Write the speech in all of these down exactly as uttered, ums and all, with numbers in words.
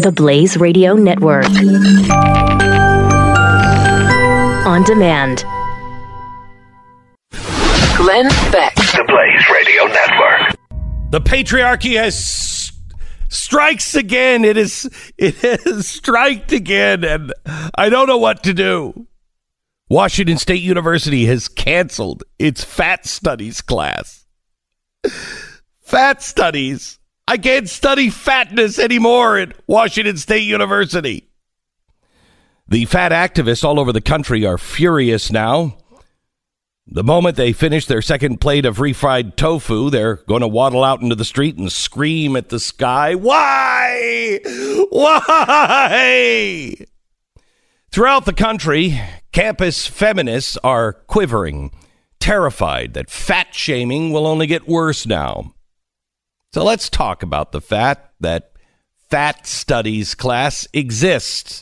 The Blaze Radio Network. On demand. Glenn Beck. The Blaze Radio Network. The patriarchy has strikes again. It is it has striked again, and I don't know what to do. Washington State University has canceled its fat studies class. Fat studies. I can't study fatness anymore at Washington State University. The fat activists all over the country are furious now. The moment they finish their second plate of refried tofu, they're going to waddle out into the street and scream at the sky. Why? Why? Throughout the country, campus feminists are quivering, terrified that fat shaming will only get worse now. So let's talk about the fact that fat studies class exists.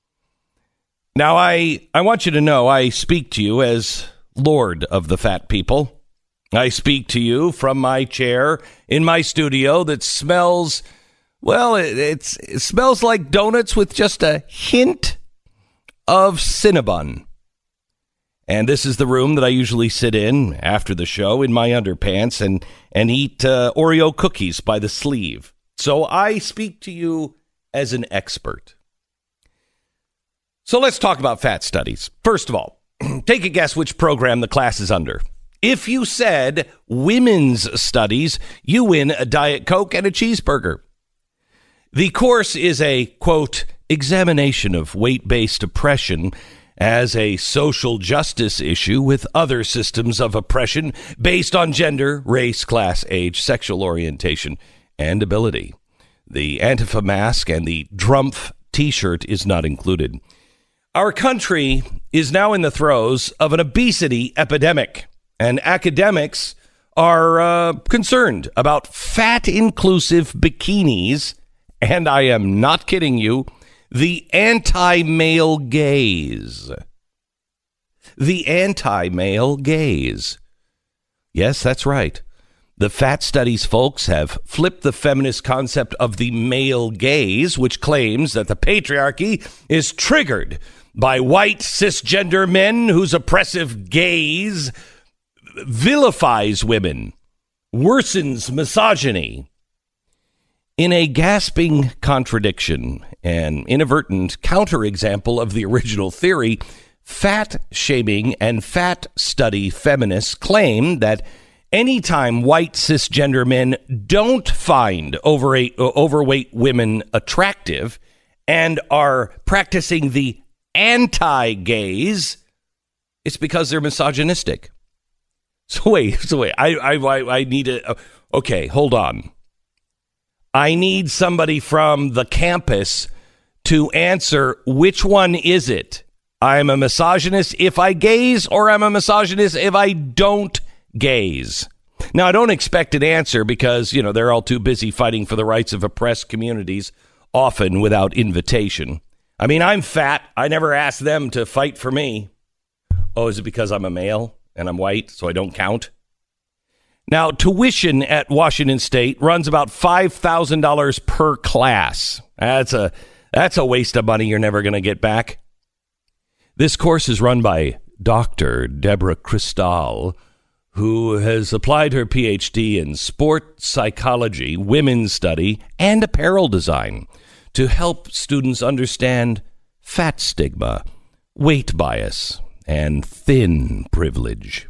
Now, I, I want you to know I speak to you as Lord of the fat people. I speak to you from my chair in my studio that smells, well, it, it's, it smells like donuts with just a hint of Cinnabon. And this is the room that I usually sit in after the show in my underpants and, and eat uh, Oreo cookies by the sleeve. So I speak to you as an expert. So let's talk about fat studies. First of all, take a guess which program the class is under. If you said women's studies, you win a Diet Coke and a cheeseburger. The course is a, quote, examination of weight-based oppression as a social justice issue with other systems of oppression based on gender, race, class, age, sexual orientation, and ability. The Antifa mask and the Drumpf t-shirt is not included. Our country is now in the throes of an obesity epidemic, and academics are uh, concerned about fat-inclusive bikinis, and I am not kidding you, the anti-male gaze. The anti-male gaze. Yes, that's right. The fat studies folks have flipped the feminist concept of the male gaze, which claims that the patriarchy is triggered by white cisgender men whose oppressive gaze vilifies women, worsens misogyny. In a gasping contradiction, an inadvertent counterexample of the original theory, fat shaming and fat study feminists claim that anytime white cisgender men don't find overweight, overweight women attractive and are practicing the anti-gaze, it's because they're misogynistic. So wait, so wait, I, I, I need to, okay, hold on. I need somebody from the campus to answer which one is it? I'm a misogynist if I gaze, or I'm a misogynist if I don't gaze. Now, I don't expect an answer because, you know, they're all too busy fighting for the rights of oppressed communities, often without invitation. I mean, I'm fat. I never asked them to fight for me. Oh, is it because I'm a male and I'm white, so I don't count? Now, tuition at Washington State runs about five thousand dollars per class. That's a that's a waste of money you're never going to get back. This course is run by Doctor Deborah Cristal, who has applied her P H D in sport psychology, women's study, and apparel design to help students understand fat stigma, weight bias, and thin privilege.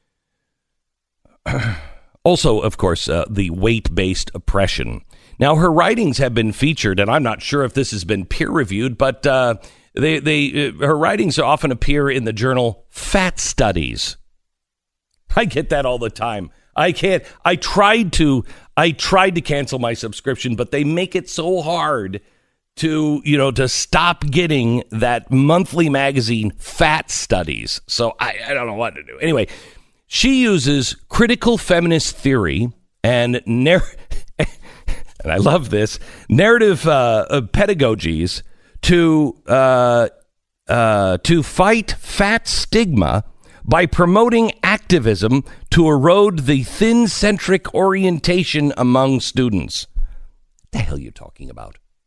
Also, of course, uh, the weight-based oppression. Now, her writings have been featured, and I'm not sure if this has been peer-reviewed, but uh, they, they, uh, her writings often appear in the journal Fat Studies. I get that all the time. I can't. I tried to. I tried to cancel my subscription, but they make it so hard to, you know, to stop getting that monthly magazine Fat Studies. So I, I don't know what to do. Anyway. She uses critical feminist theory and narr- and I love this narrative uh, pedagogies to uh, uh, to fight fat stigma by promoting activism to erode the thin-centric orientation among students. What the hell are you talking about?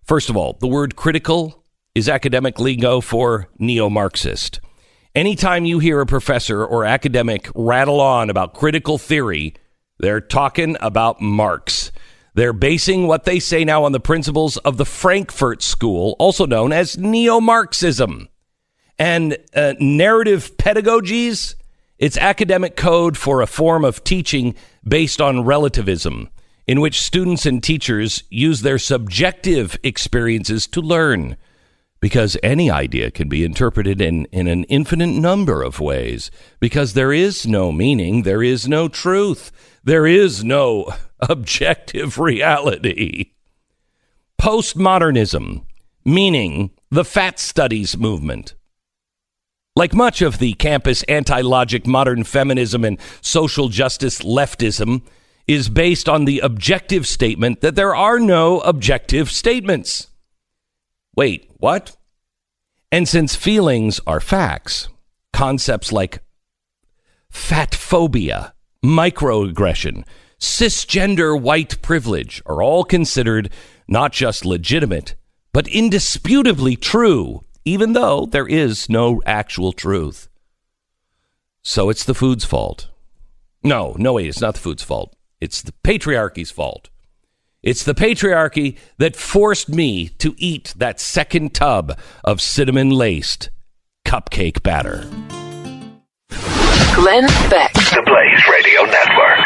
First of all, the word critical is academic lingo for neo-Marxist. Anytime you hear a professor or academic rattle on about critical theory, they're talking about Marx. They're basing what they say now on the principles of the Frankfurt School, also known as neo-Marxism. And uh, narrative pedagogies, it's academic code for a form of teaching based on relativism, in which students and teachers use their subjective experiences to learn. Because any idea can be interpreted in, in an infinite number of ways. Because there is no meaning, there is no truth, there is no objective reality. Postmodernism, meaning the fat studies movement. Like much of the campus anti-logic modern feminism and social justice leftism is based on the objective statement that there are no objective statements. Wait, what? And since feelings are facts, concepts like fat phobia, microaggression, cisgender white privilege are all considered not just legitimate, but indisputably true, even though there is no actual truth. So it's the food's fault. No, no, wait, it's not the food's fault. It's the patriarchy's fault. It's the patriarchy that forced me to eat that second tub of cinnamon-laced cupcake batter. Glenn Beck. The Blaze Radio Network.